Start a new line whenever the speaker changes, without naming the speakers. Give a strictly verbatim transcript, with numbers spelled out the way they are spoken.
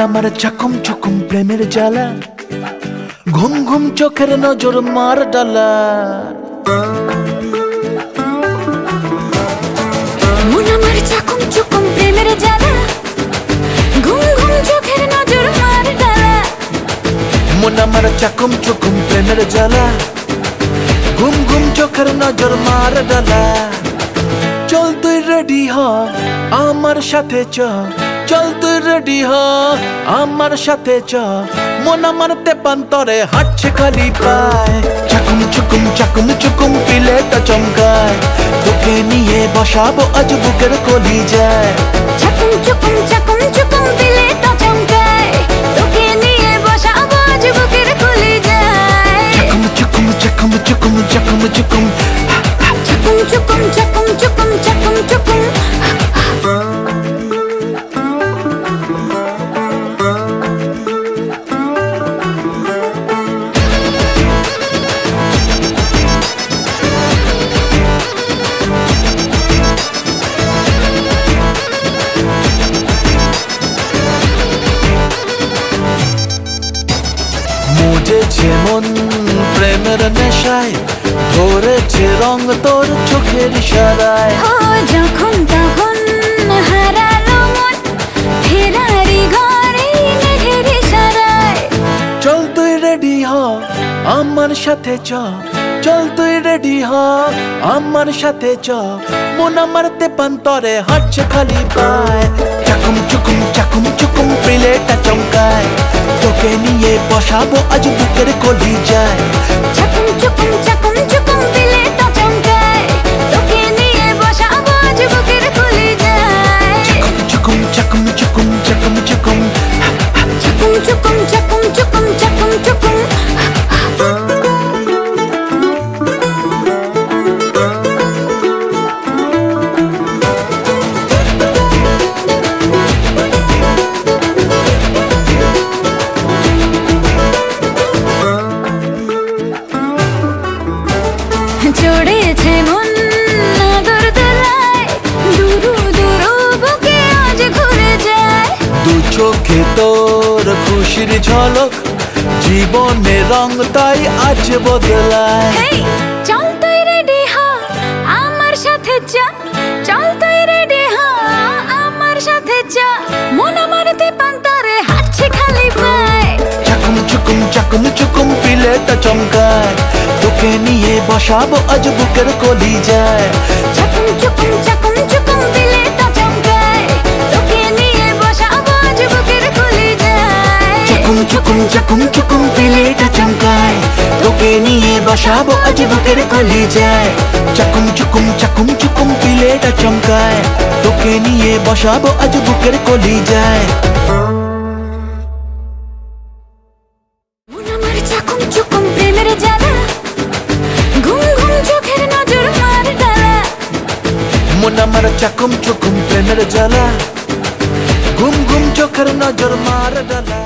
আমার চাকুম চুকুম প্রেমের জ্বালা, ঘুম ঘুম চোখের নজর মার ডালা।
মন আমার চাকুম চুকুম প্রেমের জ্বালা, ঘুম ঘুম চোখের নজর মার ডালা।
মন আমার চাকুম চুকুম প্রেমের জ্বালা, ঘুম ঘুম চোখের নজর মার ডালা। চল তুই রেডি হ আমার সাথে চ, চল তুই রেডি হ আমার সাথে চ। মন আমার তেপান্তরে হাঁটছে খালি পায়, চাকুম চুকুম চাকুম চুকুম পিলেটা চমকায়। তোকে নিয়ে বসাবো আজ বুকের কলিজায়।
চাকুম চুকুম চাকুম চুকুম পিলেটা চমকায়, তোকে নিয়ে বসাবো আজ বুকের কলিজায়।
চাকুম চুকুম চাকুম চুকুম চাকুম চুকুম
চাকুম চুকুম চাকুম চুকুম চাকুম চুকুম।
মুজেছে মন প্রেমের নেশায়, ধরেছে রং তোর চোখের ইশারায়।
ও যখন তখন হারালো মন, ফেরারি ঘরে মেঘের ইশারায়।
চল তুই রেডি হ আমার সাথে চ, চল তুই রেডি হ আমার সাথে চ। মন আমার তেপান্তরে হাঁটছে খালি পায়, চাকুম চুকুম চাকুম চুকুম পিলেটা চমকায়। তোকে নিয়ে বসাবো আজ বুকের কলিজায়।
চাকুম চুকুম চাকুম চুকুম পিলেটা চমকায়, তোকে নিয়ে বসাবো আজ বুকের কলিজায়।
চাকুম চুকুম চাকুম চুকুম চাকুম চুকুম
চাকুম চুকুম চাকুম চুকুম চাকুম চুকুম। চড়েছে মন নাগর দোলায়, দুরু দুরু বুকে আজ ঘুরে যায়।
দু চোখে তোর খুশির ঝলক, জীবনে রং তাই আজ বদলায়।
হেই চল তুই রেডি হ আমার সাথে চ, চল তুই রেডি হ আমার সাথে চ। মন আমার তেপান্তরে হাঁটছে খালি পায়,
চাকুম চুকুম চাকুম চুকুম পিলেটা চমকায়। তোকে নিয়ে বসাবো আজ বুকের কলিজায়।
চাকুম চুকুম চাকুম চুকুম পিলেটা চমকায়, তোকে নিয়ে বসাবো আজ বুকের কলিজায়।
চাকুম চুকুম চাকুম চুকুম পিলেটা চমকায়, তোকে নিয়ে বসাবো আজ বুকের কলিজায়। চাকুম চুকুম চাকুম চুকুম পিলেটা চমকায়, তোকে নিয়ে বসাবো আজ বুকের কলিজায়।
মন আমার চাকুম চুকুম প্রেমের জ্বালা, ঘুম ঘুম চোখের নজর মার ডালা।
মন আমার চাকুম চুকুম প্রেমের জ্বালা, ঘুম ঘুম চোখের নজর মার ডালা।